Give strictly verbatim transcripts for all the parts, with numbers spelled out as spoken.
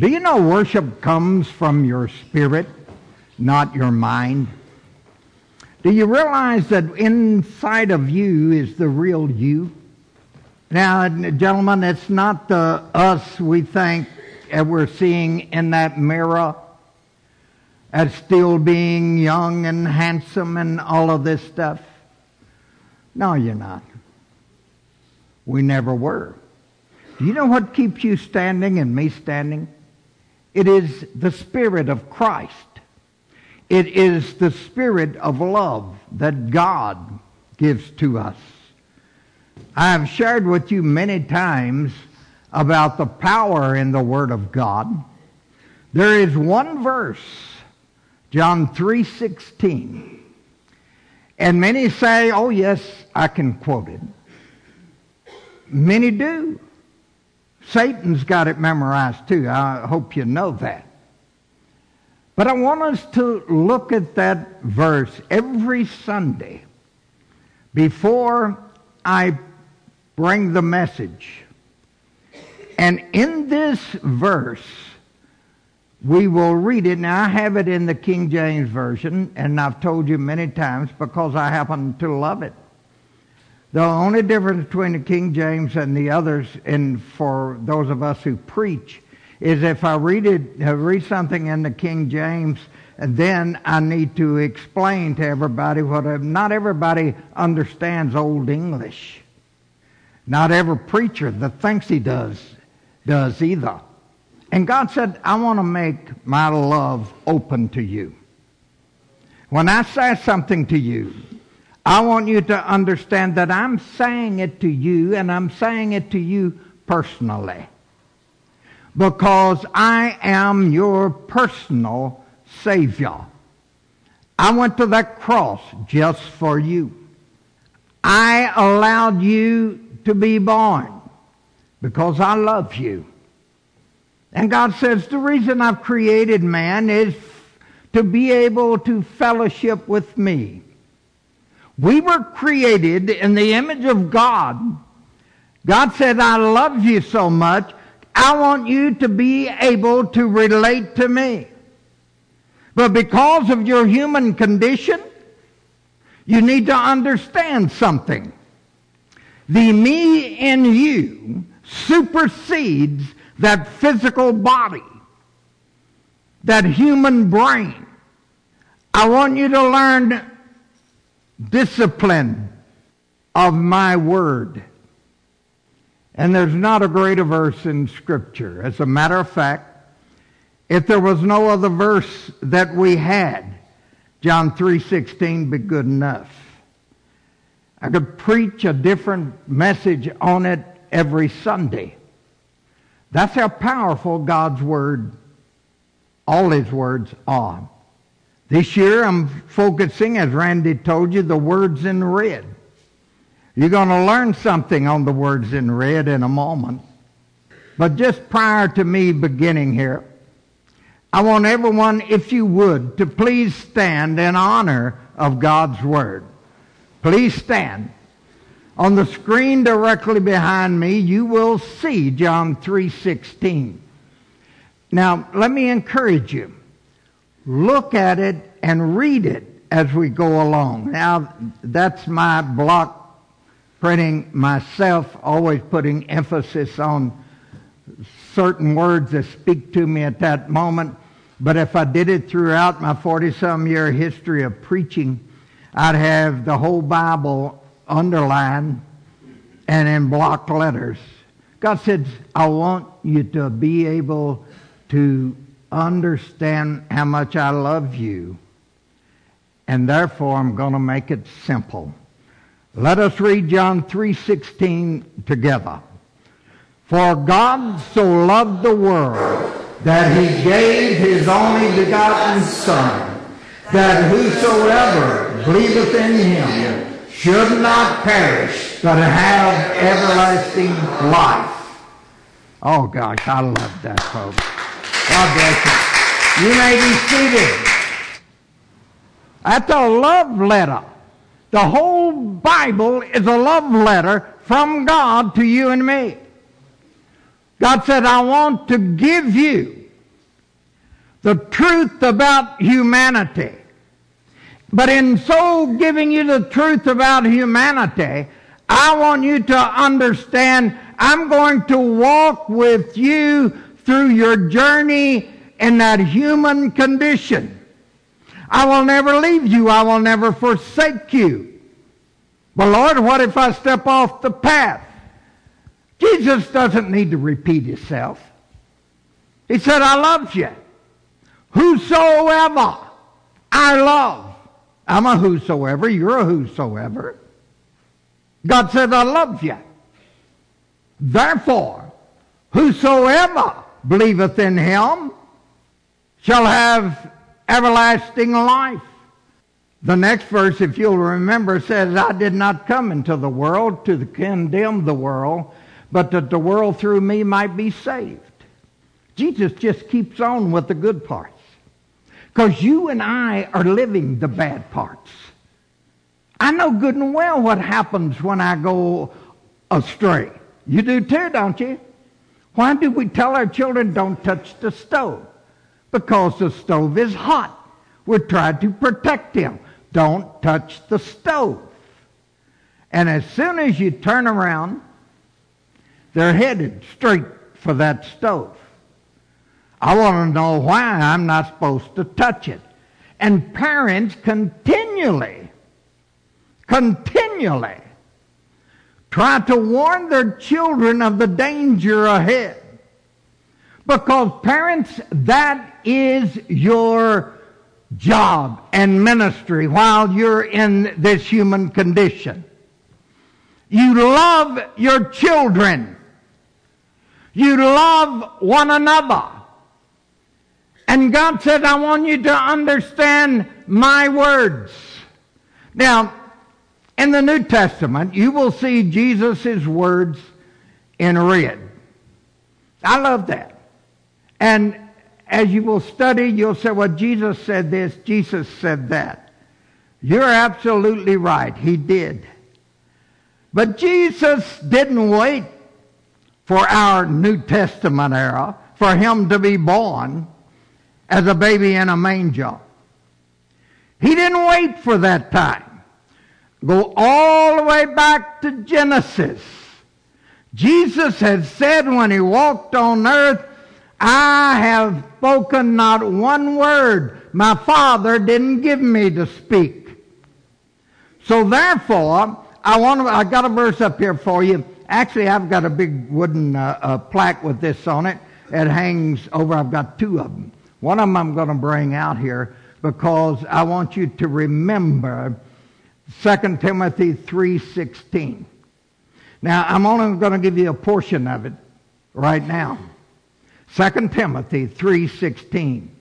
Do you know worship comes from your spirit, not your mind? Do you realize that inside of you is the real you? Now, gentlemen, it's not the us we think that we're seeing in that mirror as still being young and handsome and all of this stuff. No, you're not. We never were. Do you know what keeps you standing and me standing? It is the Spirit of Christ. It is the spirit of love that God gives to us. I have shared with you many times about the power in the Word of God. There is one verse, John three sixteen. And many say, oh yes, I can quote it. Many do. Satan's got it memorized too. I hope you know that. But I want us to look at that verse every Sunday before I bring the message. And in this verse, we will read it. Now, I have it in the King James Version, and I've told you many times because I happen to love it. The only difference between the King James and the others, and for those of us who preach, is if I read it, uh, read something in the King James, and then I need to explain to everybody what. I, not everybody understands Old English. Not every preacher that thinks he does does either. And God said, "I want to make my love open to you. When I say something to you, I want you to understand that I'm saying it to you, and I'm saying it to you personally. Because I am your personal Savior. I went to that cross just for you. I allowed you to be born because I love you." And God says, the reason I've created man is to be able to fellowship with me. We were created in the image of God. God said, I love you so much, I want you to be able to relate to me. But because of your human condition, you need to understand something. The me in you supersedes that physical body, that human brain. I want you to learn discipline of my word. And there's not a greater verse in Scripture. As a matter of fact, if there was no other verse that we had, John three sixteen be good enough. I could preach a different message on it every Sunday. That's how powerful God's Word, all His words are. This year I'm focusing, as Randy told you, the words in red. You're going to learn something on the words in red in a moment. But just prior to me beginning here, I want everyone, if you would, to please stand in honor of God's Word. Please stand. On the screen directly behind me, you will see John three sixteen. Now, let me encourage you. Look at it and read it as we go along. Now, that's my block printing myself, always putting emphasis on certain words that speak to me at that moment. But if I did it throughout my forty-some year history of preaching, I'd have the whole Bible underlined and in block letters. God said, I want you to be able to understand how much I love you, and therefore I'm going to make it simple. Let us read John three sixteen together. For God so loved the world that He gave His only begotten Son, that whosoever believeth in Him should not perish, but have everlasting life. Oh gosh, I love that, folks. God bless you. You may be seated. That's a love letter. The whole Bible is a love letter from God to you and me. God said, I want to give you the truth about humanity. But in so giving you the truth about humanity, I want you to understand I'm going to walk with you through your journey in that human condition. I will never leave you. I will never forsake you. But Lord, what if I step off the path? Jesus doesn't need to repeat himself. He said, I love you. Whosoever I love. I'm a whosoever. You're a whosoever. God said, I love you. Therefore, whosoever believeth in him shall have everlasting life. The next verse, if you'll remember, says, I did not come into the world to condemn the world, but that the world through me might be saved. Jesus just keeps on with the good parts. Because you and I are living the bad parts. I know good and well what happens when I go astray. You do too, don't you? Why do we tell our children don't touch the stove? Because the stove is hot. We're trying to protect them. Don't touch the stove. And as soon as you turn around, they're headed straight for that stove. I want to know why I'm not supposed to touch it. And parents continually, continually try to warn their children of the danger ahead. Because parents, that is your job and ministry while you're in this human condition. You love your children. You love one another. And God said, I want you to understand my words. Now, in the New Testament, you will see Jesus' words in red. I love that. And as you will study, you'll say, well, Jesus said this, Jesus said that. You're absolutely right. He did. But Jesus didn't wait for our New Testament era for him to be born as a baby in a manger. He didn't wait for that time. Go all the way back to Genesis. Jesus had said when he walked on earth, I have spoken not one word my Father didn't give me to speak. So therefore, I want to, I got a verse up here for you. Actually, I've got a big wooden uh, uh, plaque with this on it. It hangs over. I've got two of them. One of them I'm going to bring out here because I want you to remember Second Timothy three sixteen. Now, I'm only going to give you a portion of it right now. Second Timothy three sixteen.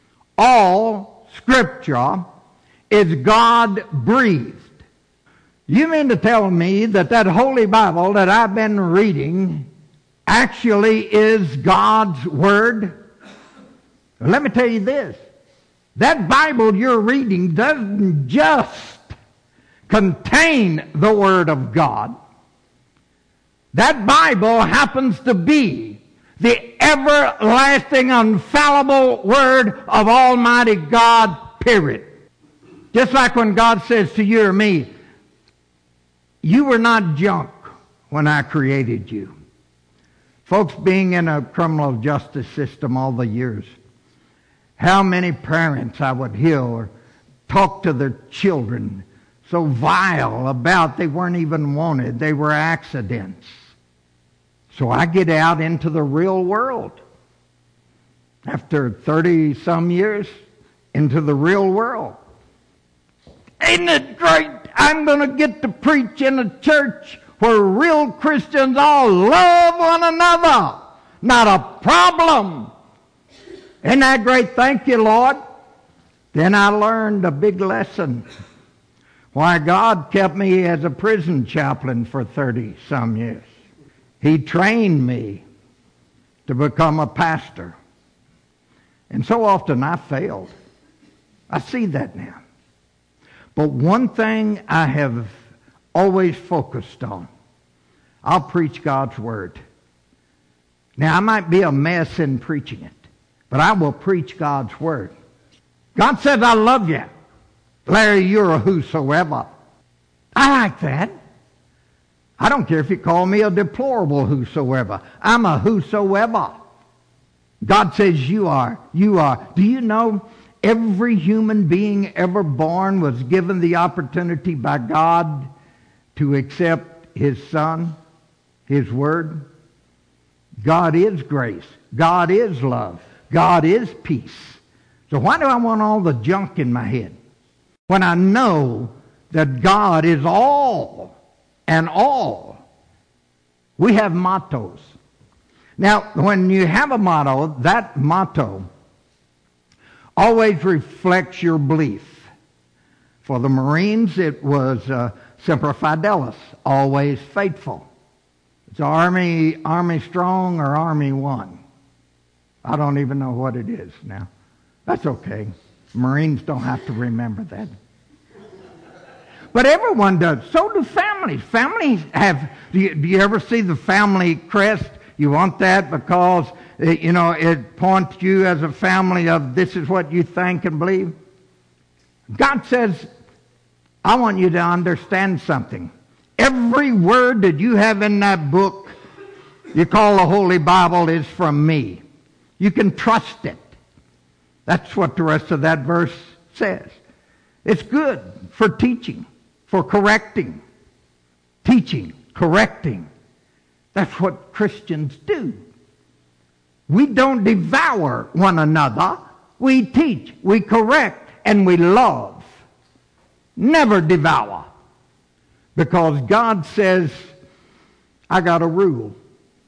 All Scripture is God-breathed. You mean to tell me that that Holy Bible that I've been reading actually is God's Word? Well, let me tell you this. That Bible you're reading doesn't just contain the Word of God. That Bible happens to be the everlasting, infallible Word of Almighty God, period. Just like when God says to you or me, you were not junk when I created you. Folks, being in a criminal justice system all the years, how many parents I would hear or talk to their children so vile about they weren't even wanted, they were accidents. So I get out into the real world. After thirty-some years, into the real world. Ain't it great? I'm going to get to preach in a church where real Christians all love one another. Not a problem. Isn't that great? Thank you, Lord. Then I learned a big lesson. Why God kept me as a prison chaplain for thirty-some years. He trained me to become a pastor. And so often I failed. I see that now. But one thing I have always focused on, I'll preach God's Word. Now, I might be a mess in preaching it, but I will preach God's word. God says, I love you. Larry, you're a whosoever. I like that. I don't care if you call me a deplorable whosoever. I'm a whosoever. God says you are. You are. Do you know every human being ever born was given the opportunity by God to accept His Son, His Word? God is grace. God is love. God is peace. So why do I want all the junk in my head when I know that God is all and all? We have mottos. Now, when you have a motto, that motto always reflects your belief. For the Marines, it was uh, Semper Fidelis, always faithful. It's Army, Army Strong or Army One. I don't even know what it is now. That's okay. Marines don't have to remember that. But everyone does. So do families. Families have, do you, do you ever see the family crest? You want that because, it, you know, it points you as a family of this is what you think and believe. God says, I want you to understand something. Every word that you have in that book you call the Holy Bible is from me. You can trust it. That's what the rest of that verse says. It's good for teaching, for correcting. Teaching, correcting. That's what Christians do. We don't devour one another. We teach, we correct, and we love. Never devour. Because God says, I got a rule.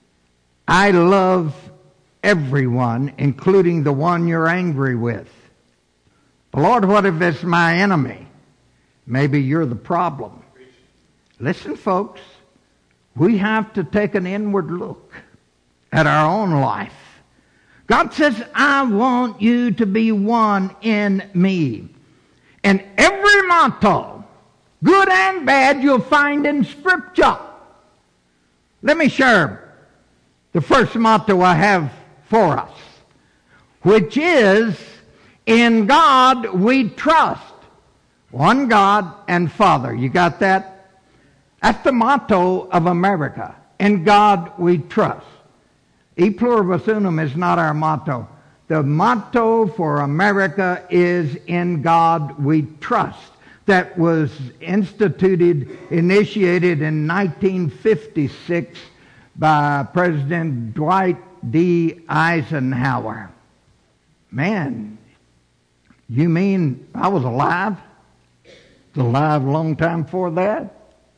I love everyone, including the one you're angry with. Lord, what if it's my enemy? Maybe you're the problem. Listen, folks. We have to take an inward look at our own life. God says, I want you to be one in me. And every motto, good and bad, you'll find in Scripture. Let me share the first motto I have for us, which is, in God we trust. One God and Father. You got that? That's the motto of America. In God we trust. E pluribus unum is not our motto. The motto for America is in God we trust. That was instituted, initiated in nineteen fifty-six by President Dwight D. Eisenhower. Man, you mean I was alive? Alive a long time before that?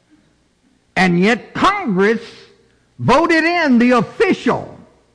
And yet Congress voted in the official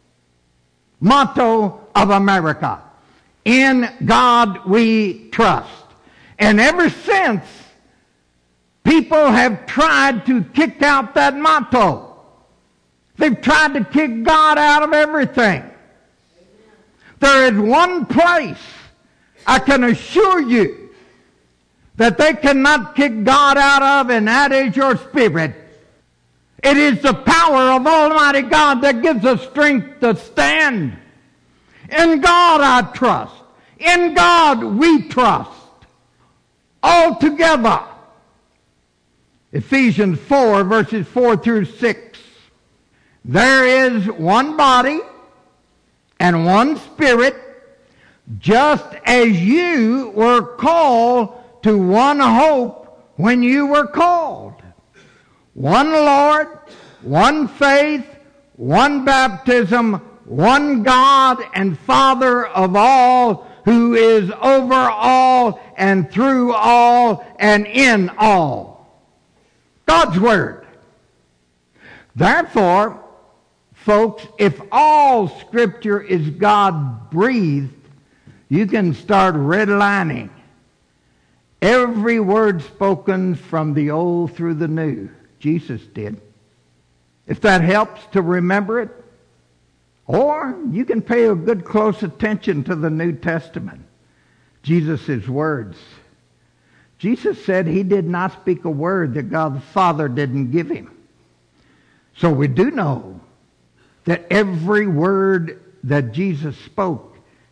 motto of America. In God we trust. And ever since, people have tried to kick out that motto. They've tried to kick God out of everything. There is one place I can assure you that they cannot kick God out of, and that is your spirit. It is the power of Almighty God that gives us strength to stand. In God I trust. In God we trust. All together. Ephesians four, verses four through six. There is one body and one spirit, just as you were called to one hope when you were called. One Lord, one faith, one baptism, one God and Father of all, who is over all and through all and in all. God's Word. Therefore, folks, if all Scripture is God-breathed, you can start redlining every word spoken from the Old through the New. Jesus did. If that helps to remember it, or you can pay a good close attention to the New Testament, Jesus' words. Jesus said he did not speak a word that God the Father didn't give him. So we do know that every word that Jesus spoke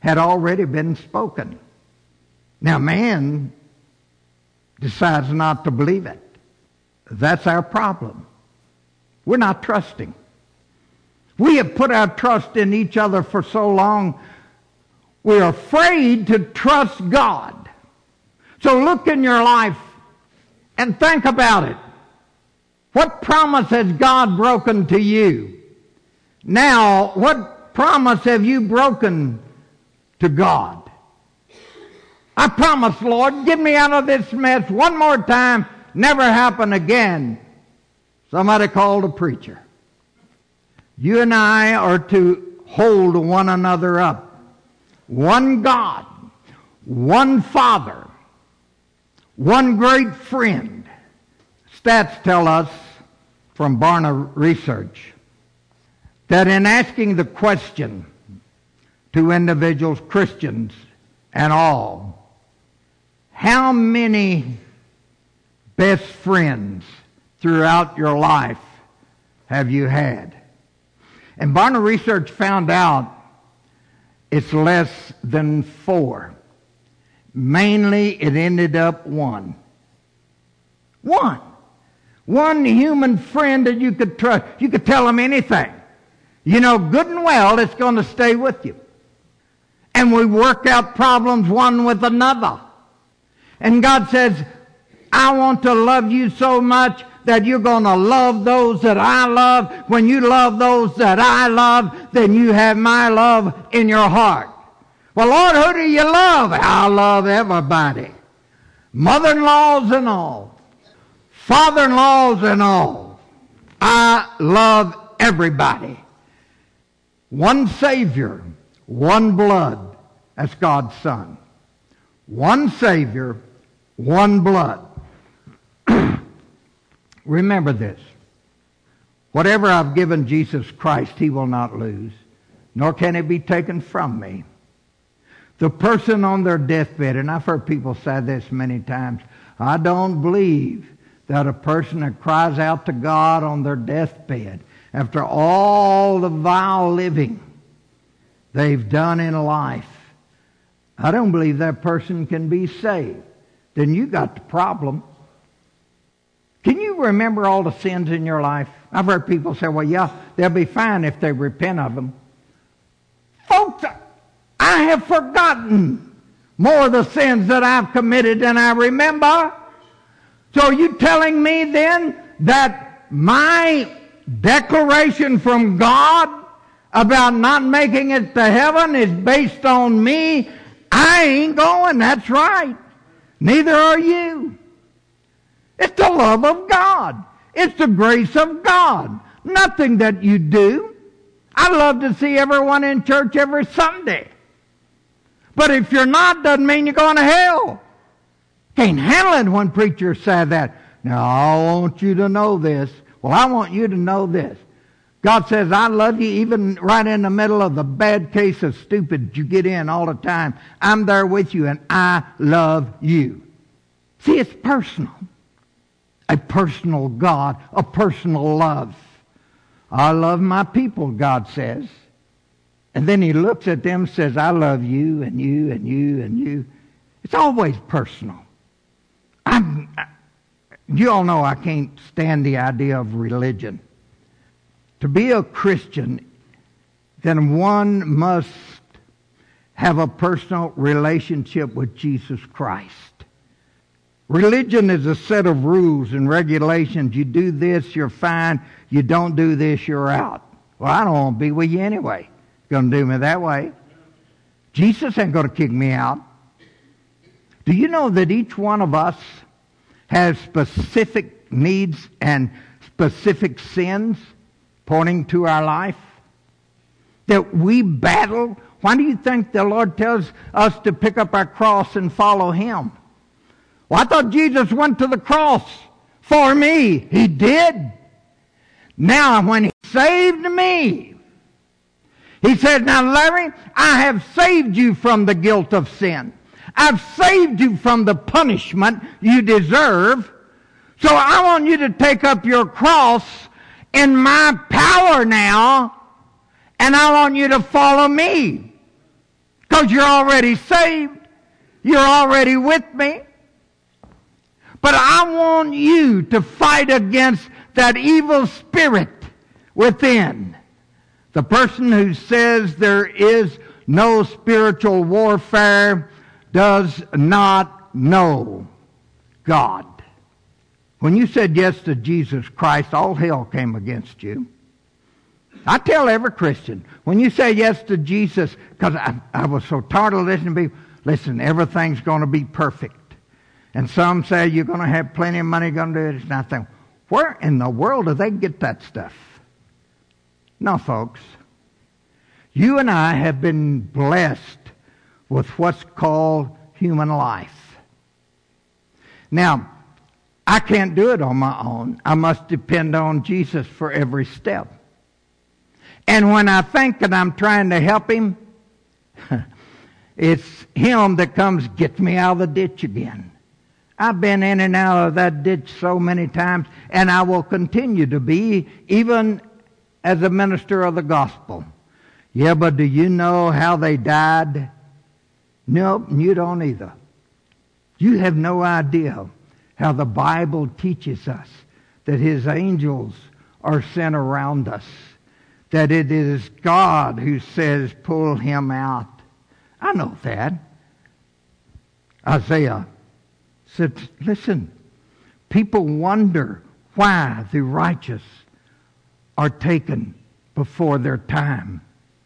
had already been spoken. Now man decides not to believe it. That's our problem. We're not trusting. We have put our trust in each other for so long, we're afraid to trust God. So look in your life and think about it. What promise has God broken to you? Now, what promise have you broken to God? I promise, Lord, get me out of this mess one more time, never happen again. Somebody called a preacher. You and I are to hold one another up. One God, one Father, one great friend. Stats tell us from Barna Research that in asking the question to individuals, Christians and all, how many best friends throughout your life have you had? And Barna Research found out it's less than four. Mainly it ended up one. One. One human friend that you could trust. You could tell them anything. You know good and well it's going to stay with you. And we work out problems one with another. And God says, I want to love you so much that you're going to love those that I love. When you love those that I love, then you have my love in your heart. Well, Lord, who do you love? I love everybody. Mother-in-laws and all. Father-in-laws and all. I love everybody. One Savior, one blood. That's God's Son. One Savior, one blood. Remember this. Whatever I've given Jesus Christ, He will not lose, nor can it be taken from me. The person on their deathbed, and I've heard people say this many times, I don't believe that a person that cries out to God on their deathbed, after all the vile living they've done in life, I don't believe that person can be saved. Then you got the problem. Can you remember all the sins in your life? I've heard people say, well, yeah, they'll be fine if they repent of them. Folks, I have forgotten more of the sins that I've committed than I remember. So are you telling me then that my declaration from God about not making it to heaven is based on me? I ain't going, that's right. Neither are you. It's the love of God. It's the grace of God. Nothing that you do. I love to see everyone in church every Sunday. But if you're not, doesn't mean you're going to hell. Can't handle it when preachers say that. Now, I want you to know this. Well, I want you to know this. God says, I love you even right in the middle of the bad case of stupid you get in all the time. I'm there with you and I love you. See, it's personal. A personal God, a personal love. I love my people, God says. And then He looks at them and says, I love you and you and you and you. It's always personal. I'm, you all know I can't stand the idea of religion. To be a Christian, then one must have a personal relationship with Jesus Christ. Religion is a set of rules and regulations. You do this, you're fine. You don't do this, you're out. Well, I don't want to be with you anyway. You're going to do me that way. Jesus ain't going to kick me out. Do you know that each one of us has specific needs and specific sins pointing to our life that we battle? Why do you think the Lord tells us to pick up our cross and follow Him? Well, I thought Jesus went to the cross for me. He did. Now, when He saved me, He said, now, Larry, I have saved you from the guilt of sin. I've saved you from the punishment you deserve. So I want you to take up your cross in my power now, and I want you to follow me. because you're already saved. You're already with me. But I want you to fight against that evil spirit within. The person who says there is no spiritual warfare does not know God. When you said yes to Jesus Christ, all hell came against you. I tell every Christian, when you say yes to Jesus, because I, I was so tired of listening to people, listen, everything's going to be perfect. And some say you're going to have plenty of money, going to do it. It's nothing. Where in the world do they get that stuff? No, folks. You and I have been blessed with what's called human life. Now, I can't do it on my own. I must depend on Jesus for every step. And when I think that I'm trying to help him, it's him that comes, gets me out of the ditch again. I've been in and out of that ditch so many times, and I will continue to be, even as a minister of the gospel. Yeah, but do you know how they died? Nope, you don't either. You have no idea how the Bible teaches us that his angels are sent around us, that it is God who says, pull him out. I know that. Isaiah said, listen, people wonder why the righteous are taken before their time.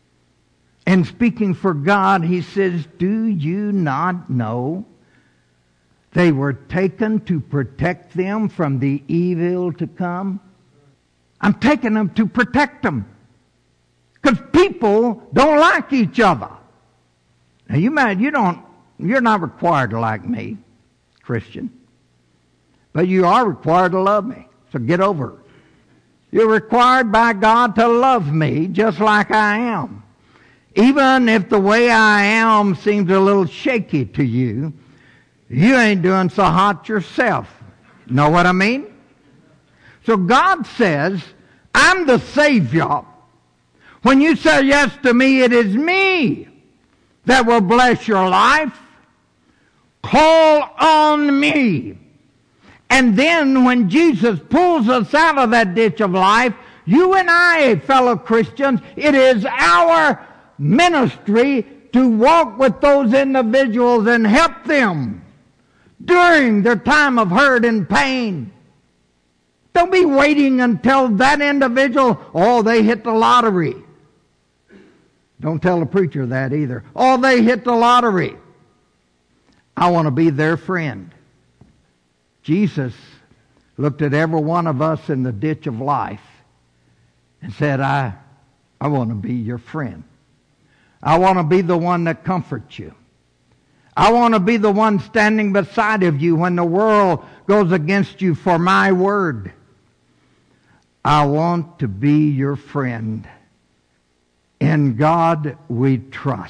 And speaking for God, he says, do you not know they were taken to protect them from the evil to come? I'm taking them to protect them. Because people don't like each other. Now you might, you don't, you're not required to like me, Christian. But you are required to love me. So get over it. You're required by God to love me just like I am. Even if the way I am seems a little shaky to you, you ain't doing so hot yourself. Know what I mean? So God says, I'm the Savior. When you say yes to me, it is me that will bless your life. Call on me. And then when Jesus pulls us out of that ditch of life, you and I, fellow Christians, it is our ministry to walk with those individuals and help them during their time of hurt and pain. Don't be waiting until that individual, oh, they hit the lottery. Don't tell the preacher that either. Oh, they hit the lottery. I want to be their friend. Jesus looked at every one of us in the ditch of life and said, I, I want to be your friend. I want to be the one that comforts you. I want to be the one standing beside of you when the world goes against you for my word. I want to be your friend. In God we trust.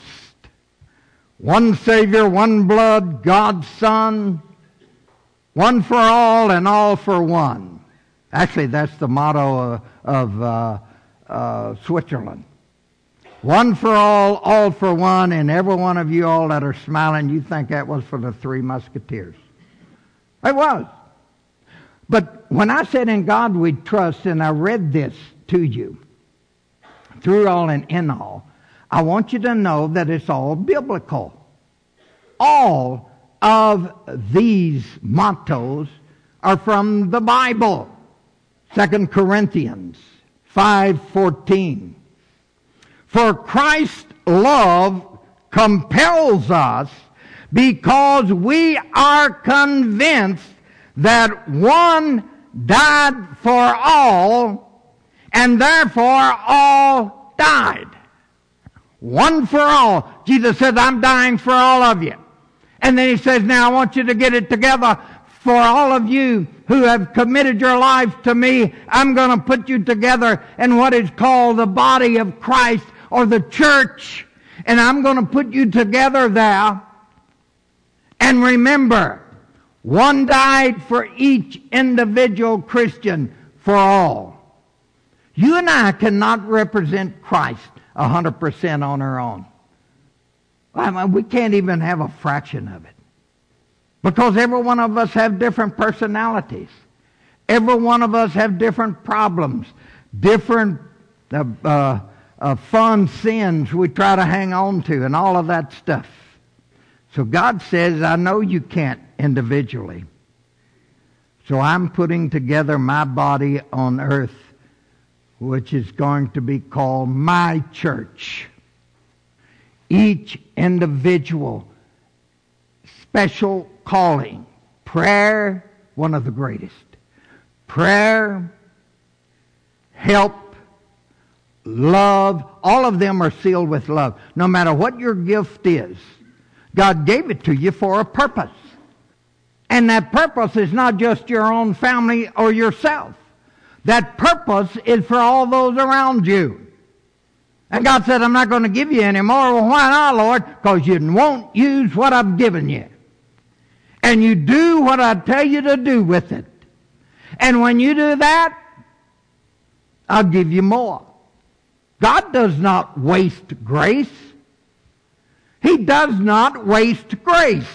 One Savior, one blood, God's Son, one for all and all for one. Actually, that's the motto of, of uh, uh, Switzerland. One for all, all for one, and every one of you all that are smiling, you think that was for the Three Musketeers. It was. But when I said in God we trust, and I read this to you, through all and in all, I want you to know that it's all biblical. All of these mottos are from the Bible. Second Corinthians five fourteen. For Christ's love compels us because we are convinced that one died for all, and therefore all died. One for all. Jesus says, I'm dying for all of you. And then he says, now I want you to get it together. For all of you who have committed your life to me, I'm going to put you together in what is called the body of Christ, or the church. And I'm going to put you together there. And remember, one died for each individual Christian for all. You and I cannot represent Christ one hundred percent on our own. I mean, we can't even have a fraction of it. Because every one of us have different personalities. Every one of us have different problems, different uh, uh, uh, fun sins we try to hang on to and all of that stuff. So God says, I know you can't individually. So I'm putting together my body on earth, which is going to be called my church. Each individual, special calling. Prayer, one of the greatest. Prayer, help, love, all of them are sealed with love. No matter what your gift is, God gave it to you for a purpose. And that purpose is not just your own family or yourself. That purpose is for all those around you. And God said, I'm not going to give you any more. Well, why not, Lord? Because you won't use what I've given you. And you do what I tell you to do with it. And when you do that, I'll give you more. God does not waste grace. He does not waste grace.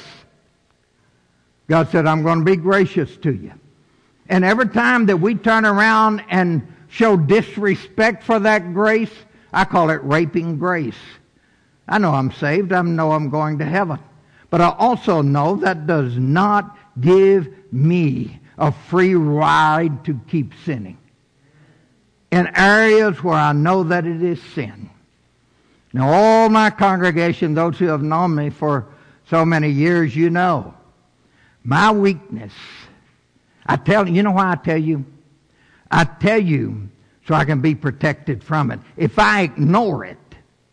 God said, I'm going to be gracious to you. And every time that we turn around and show disrespect for that grace, I call it raping grace. I know I'm saved. I know I'm going to heaven. But I also know that does not give me a free ride to keep sinning in areas where I know that it is sin. Now, all my congregation, those who have known me for so many years, you know, my weakness, I tell you, you know why I tell you? I tell you so I can be protected from it. If I ignore it,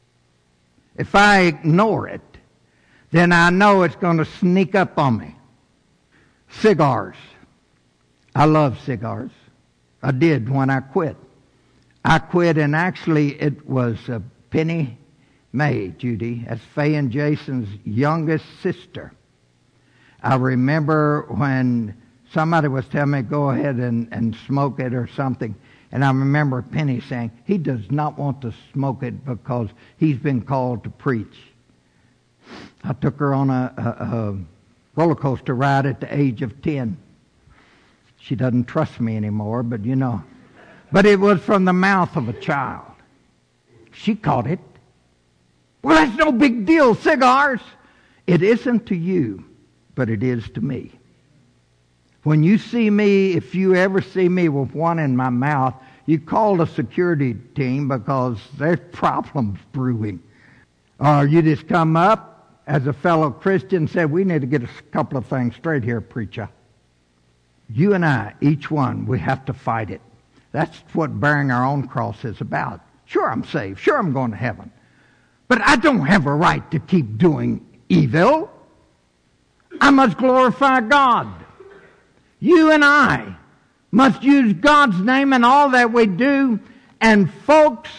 if I ignore it, then I know it's going to sneak up on me. Cigars. I love cigars. I did when I quit. I quit, and actually it was uh, Penny May, Judy, that's Faye and Jason's youngest sister. I remember when somebody was telling me, go ahead and, and smoke it or something. And I remember Penny saying, he does not want to smoke it because he's been called to preach. I took her on a, a, a roller coaster ride at the age of ten. She doesn't trust me anymore, but you know. But it was from the mouth of a child. She caught it. Well, that's no big deal, cigars. It isn't to you, but it is to me. When you see me, if you ever see me with one in my mouth, you call the security team because there's problems brewing. Or you just come up as a fellow Christian and say, we need to get a couple of things straight here, preacher. You and I, each one, we have to fight it. That's what bearing our own cross is about. Sure, I'm saved. Sure, I'm going to heaven. But I don't have a right to keep doing evil. I must glorify God. You and I must use God's name in all that we do. And folks,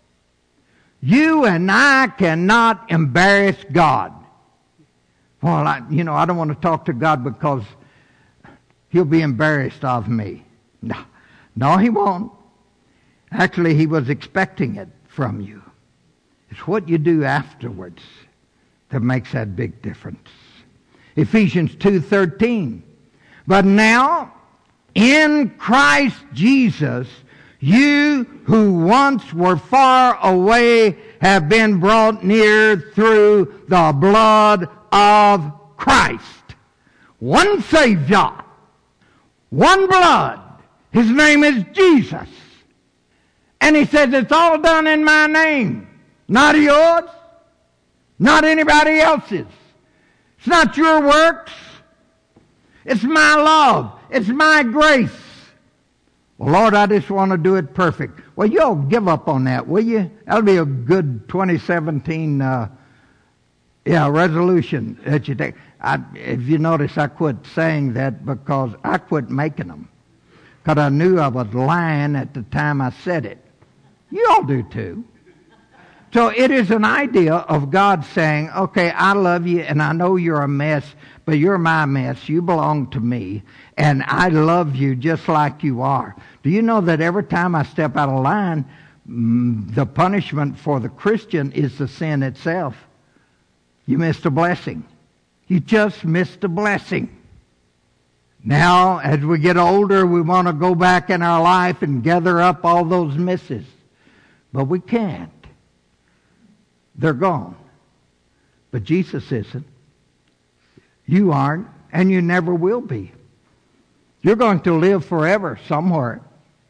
you and I cannot embarrass God. Well, I, you know, I don't want to talk to God because he'll be embarrassed of me. No, no, he won't. Actually, he was expecting it from you. It's what you do afterwards that makes that big difference. Ephesians two thirteen. But now, in Christ Jesus, you who once were far away have been brought near through the blood of Christ. One Savior, one blood. His name is Jesus. And he says, it's all done in my name. Not yours, not anybody else's. It's not your works. It's my love. It's my grace. Well, Lord, I just want to do it perfect. Well, you'll give up on that, will you? That'll be a good twenty seventeen uh, yeah, resolution that you take. I, if you notice, I quit saying that because I quit making them. Because I knew I was lying at the time I said it. You all do too. So it is an idea of God saying, okay, I love you and I know you're a mess, but you're my mess. You belong to me and I love you just like you are. Do you know that every time I step out of line, the punishment for the Christian is the sin itself? you missed a blessing. You just missed a blessing. Now, as we get older, we want to go back in our life and gather up all those misses. But we can't. They're gone. But Jesus isn't. You aren't, and you never will be. You're going to live forever somewhere.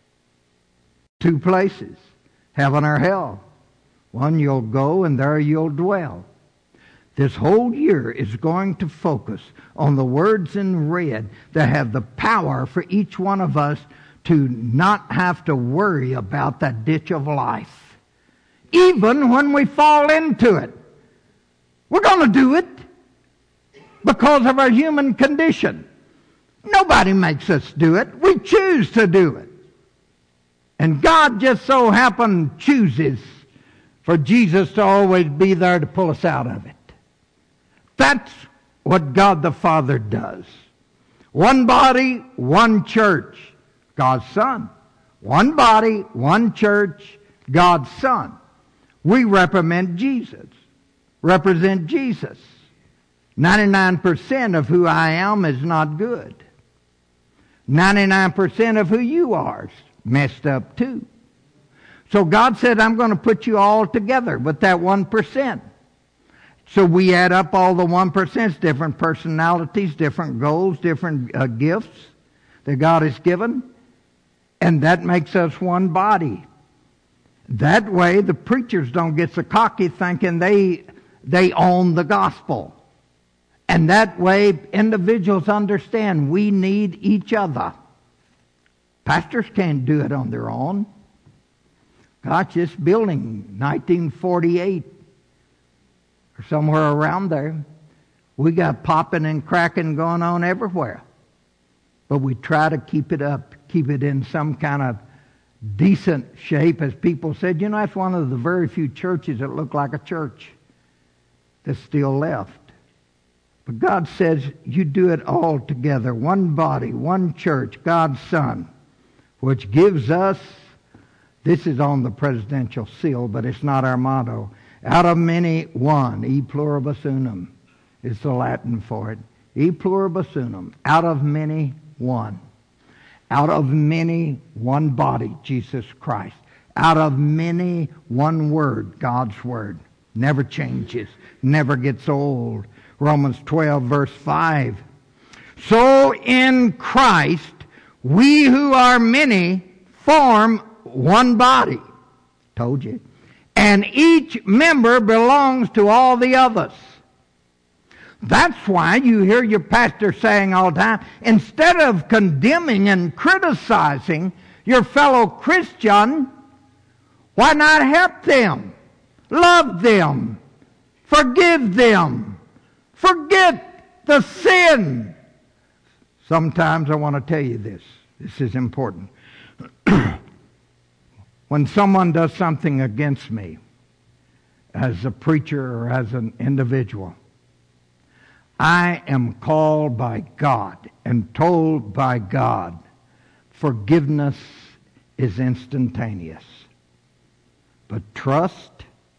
Two places, heaven or hell. One you'll go, and there you'll dwell. This whole year is going to focus on the words in red that have the power for each one of us to not have to worry about that ditch of life. Even when we fall into it. We're going to do it because of our human condition. Nobody makes us do it. We choose to do it. And God just so happened chooses for Jesus to always be there to pull us out of it. That's what God the Father does. One body, one church, God's Son. One body, one church, God's Son. We represent Jesus. Represent Jesus. ninety-nine percent of who I am is not good. ninety-nine percent of who you are is messed up too. So God said, I'm going to put you all together with that one percent. So we add up all the one percent, different personalities, different goals, different uh, gifts that God has given. And that makes us one body. That way the preachers don't get so cocky thinking they, they own the gospel. And that way individuals understand we need each other. Pastors can't do it on their own. Gosh, this building, nineteen forty-eight, or somewhere around there, we got popping and cracking going on everywhere. But we try to keep it up, keep it in some kind of decent shape. As people said, you know, that's one of the very few churches that look like a church that's still left. But God says you do it all together. One body, one church, God's Son, which gives us, this is on the presidential seal, but it's not our motto. Out of many, one. E pluribus unum is the Latin for it. E pluribus unum. Out of many, one. Out of many, one body, Jesus Christ. Out of many, one word, God's Word. Never changes. Never gets old. Romans twelve, verse five. So in Christ, we who are many form one body. Told you. And each member belongs to all the others. That's why you hear your pastor saying all the time, instead of condemning and criticizing your fellow Christian, why not help them? Love them. Forgive them. Forget the sin. Sometimes I want to tell you this. This is important. When someone does something against me, as a preacher or as an individual, I am called by God and told by God, forgiveness is instantaneous. But trust,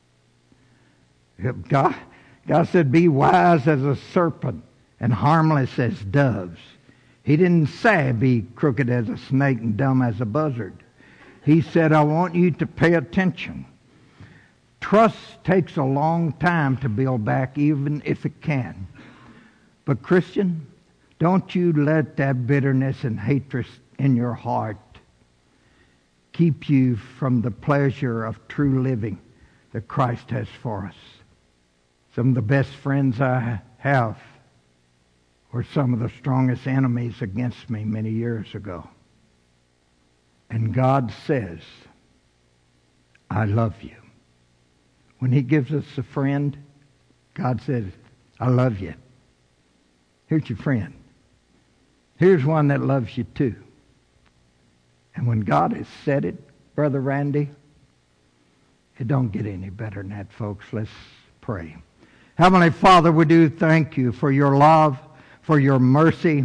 God, God said, be wise as a serpent and harmless as doves. He didn't say be crooked as a snake and dumb as a buzzard. He said, I want you to pay attention. Trust takes a long time to build back, even if it can. But Christian, don't you let that bitterness and hatred in your heart keep you from the pleasure of true living that Christ has for us. Some of the best friends I have were some of the strongest enemies against me many years ago. And God says, I love you. When He gives us a friend, God says, I love you. Here's your friend. Here's one that loves you too. And when God has said it, Brother Randy, it don't get any better than that, folks. Let's pray. Heavenly Father, we do thank you for your love, for your mercy.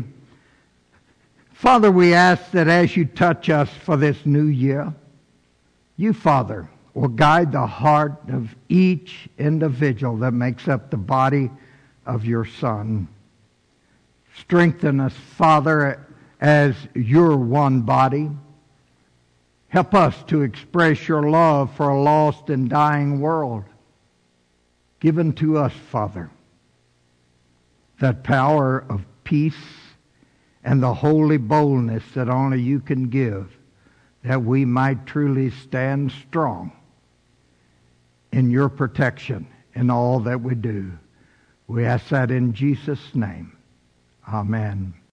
Father, we ask that as you touch us for this new year, you, Father, will guide the heart of each individual that makes up the body of your Son. Strengthen us, Father, as your one body. Help us to express your love for a lost and dying world. Given to us, Father, that power of peace and the holy boldness that only you can give, that we might truly stand strong in your protection in all that we do. We ask that in Jesus' name. Amen.